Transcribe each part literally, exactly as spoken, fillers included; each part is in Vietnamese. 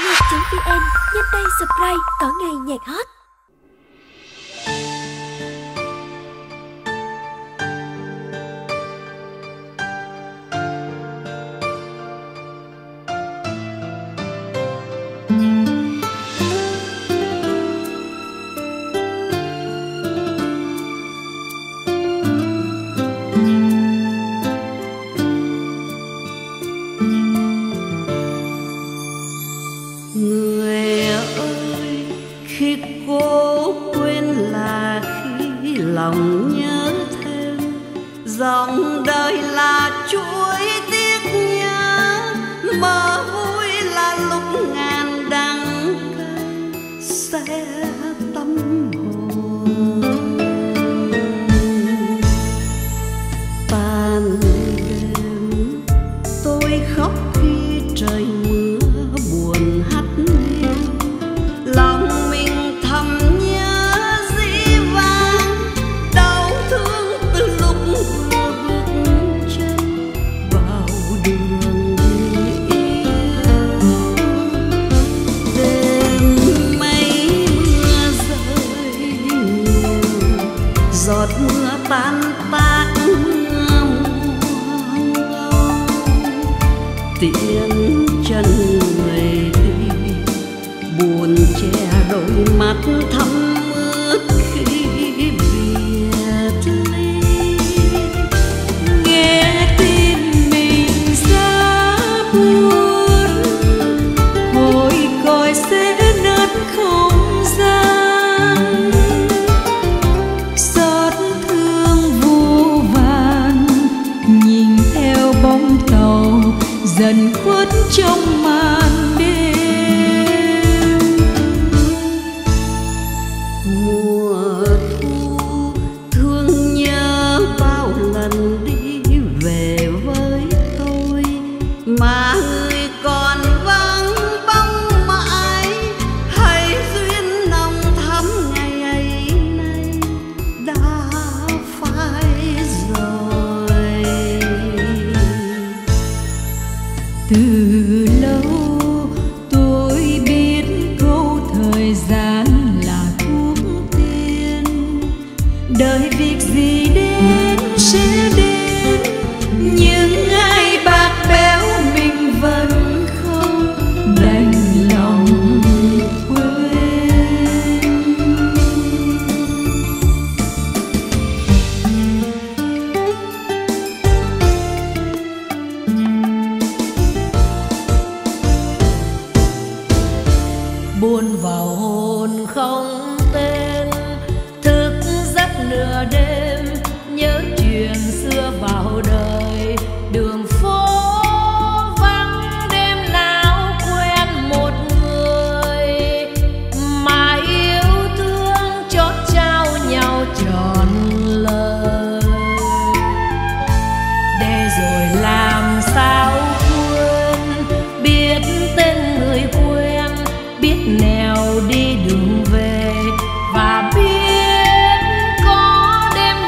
nhạc.vn, nhanh tay subscribe có ngày nhạc hot. Người ơi, khi cố quên là khi lòng nhớ thêm, dòng đời là chuỗi tiếc nhớ, mơ vui là lúc ngàn đắng cay sẽ tâm hồn. Tan đêm tôi khóc khi trời mưa buồn hắt hiu, lòng mình thầm nhớ dĩ vãng, đau thương từ lúc vừa bước chân vào đường yêu. Đêm mây mưa rơi nhiều, giọt mưa tan tác mưa muôn ngâu, tiếng chân người đi buồn che đôi mắt thắm ướt khi biệt ly. Nghe tin mình xa buồn, hồi còi sẽ nát không gian, xót thương vô vàn nhìn theo bóng tàu dần khuất trong màn đêm. Mùa thu thương nhớ bao lần đi về với tôi, mà người còn vắng bóng mãi, hay duyên nồng thắm ngày ấy nay đã phai rồi. Từ lâu tôi biết câu thời gian là thuốc tiên, đời việc gì đến sẽ đến, nhưng ai bạc béo mình vẫn không đành lòng quên. Buồn vào hồn không tên, thức giấc nửa đêm nhớ chuyện xưa vào đời. Đường phố vắng đêm nào quen một người, mà yêu thương chót trao nhau trọn lời. Để rồi làm sao quên, biết tên người quen, biết nẻo đi đường về, và biết có đêm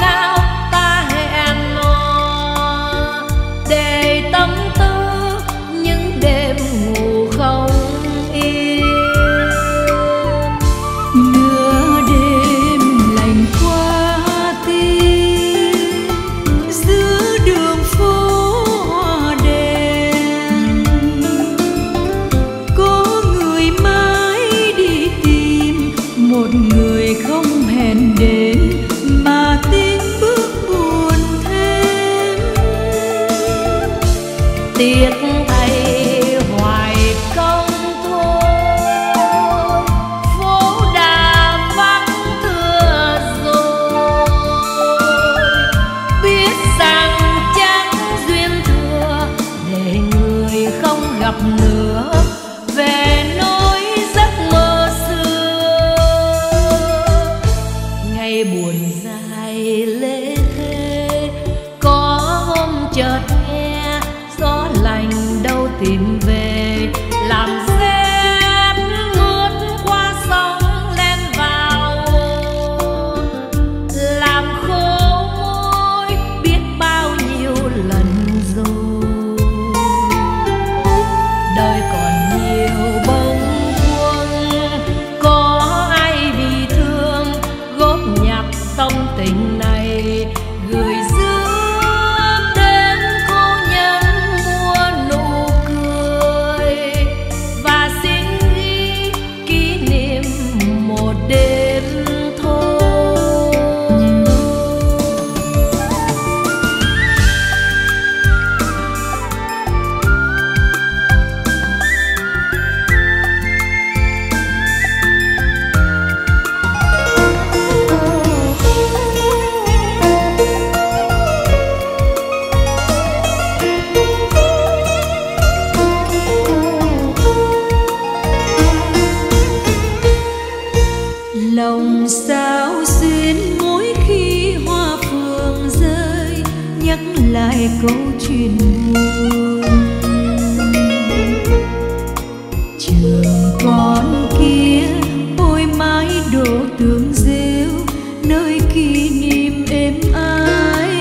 trường con kia ôi mái đổ tường rêu nơi kỷ niệm êm ái.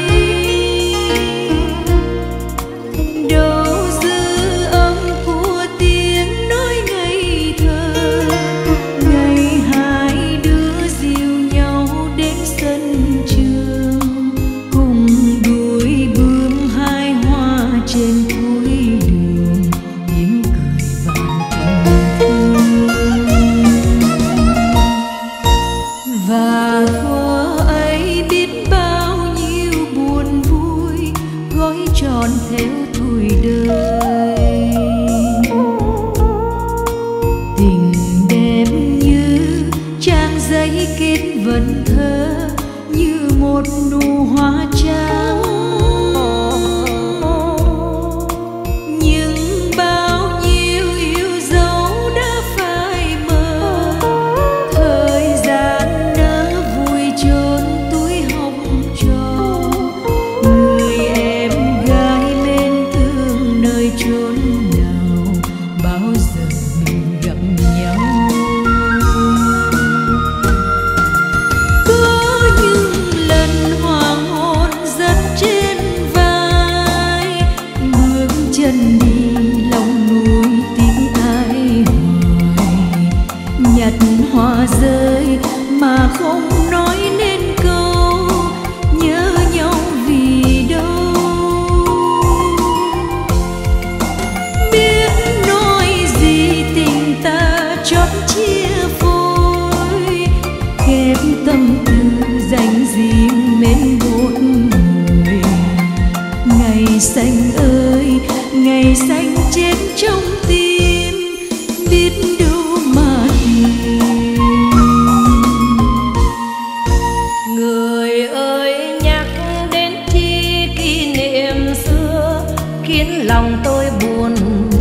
Đâu dư âm của tiếng nói ngây thơ, ngày hai đứa dìu nhau đến sân trường, cùng đuổi bướm hai hoa trên cuối đường, tiếng cười vang tình thương. Và thuở ấy biết bao nhiêu buồn vui gói tròn theo tuổi đời. Tình đẹp như trang giấy kết vần thơ, như một nụ hoa trắng. Nhưng bao nhiêu yêu dấu đã phai mờ, thời gian nỡ vùi chôn túi hồng trò. Người em gái mến thương nơi chốn nào, bao giờ mình gặp nhau. Có những lần hoàng hôn dắt trên vai, bước chân đi lòng núi tiếng ai hoài. Nhặt hoa rơi mà không nói nên câu, nhớ nhau vì đâu. Biết nói gì tình ta chót chia phôi, khép tâm tư dành riêng mến một người. Ngày xanh ơi ngày xanh chết trong tim, biết đâu mà tìm. Người ơi nhắc đến chi kỷ niệm xưa khiến lòng tôi buồn.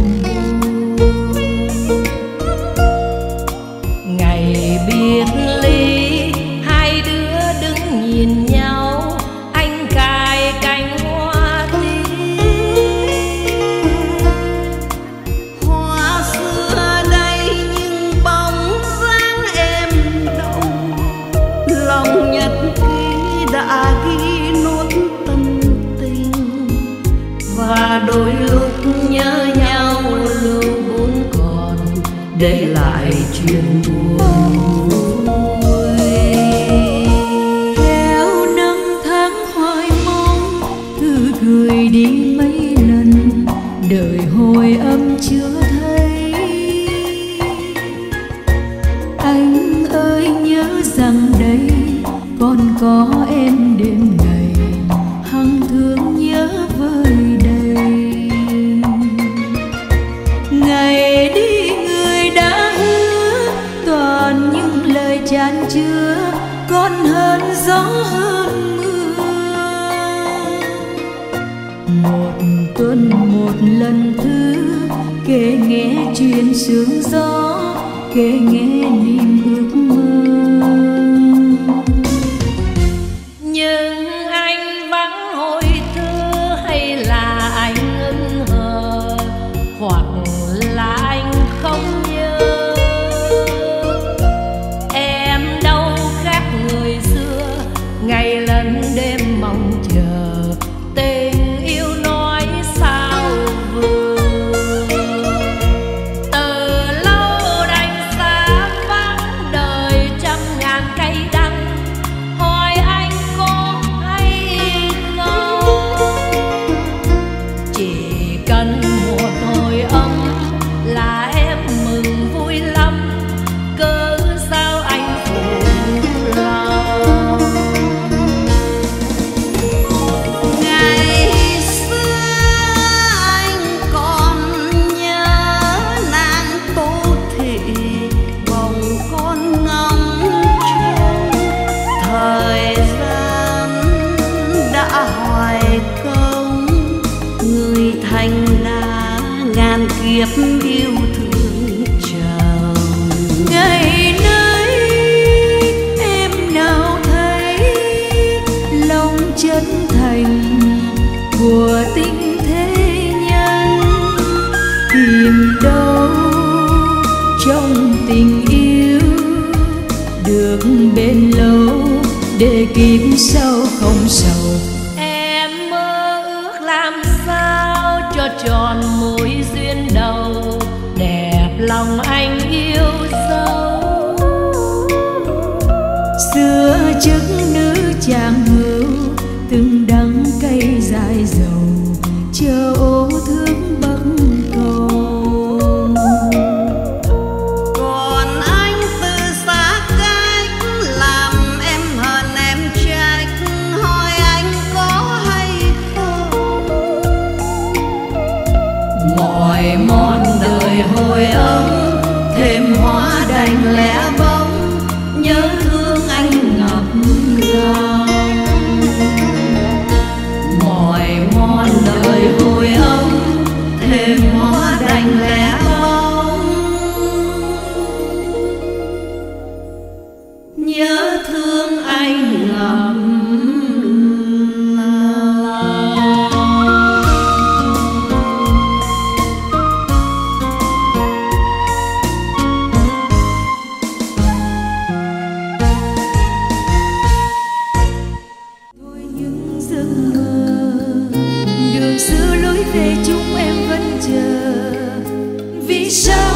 Ngày biệt ly hai đứa đứng nhìn nhau, anh cài cành hoa tím. Hoa xưa đây nhưng bóng dáng em đâu, lòng nhật ký đã ghi nốt tâm tình. Và đôi lúc nhớ nhau lưu buồn còn để lại chuyện buồn vui. Theo năm tháng hoài mong thư gửi đi mấy lần, đời hồi âm chưa thấy. Anh ơi nhớ rằng đây còn có em đêm ngày, hằng thương nhớ vơi đầy. Ngày đi người đã hứa toàn những lời chan chứa, còn hơn gió hơn mưa. Một tuần một lần thứ kể nghe chuyện sương gió, kể nghe niềm ước mơ. Nhưng anh vắng hồi thơ hay là anh ân hờ, hoặc là anh không nhớ. Em đâu khác người xưa, ngày lẫn đêm mong chờ tình yêu nói sao vừa. Từ lâu đành xa vắng đời trong tình yêu được bền lâu để kiếp sau không sầu. Em mơ ước làm sao cho tròn mối duyên đầu, đẹp lòng anh yêu dấu. Xưa chức nữ chàng hữu từng đắng cay dài dầu, chờ ô thương bắc cầu. Còn anh từ xa cách làm em hờn em trách, hỏi anh có hay không. Mọi mòn đời hồi ấm thêm hoa đành lẻ bóng, nhớ thương anh ngập ngào. Mọi mòn đời hồi ấm thêm hoa đành lẻ bóng, nhớ thương anh ngập về chúng em vẫn chờ. Vì sao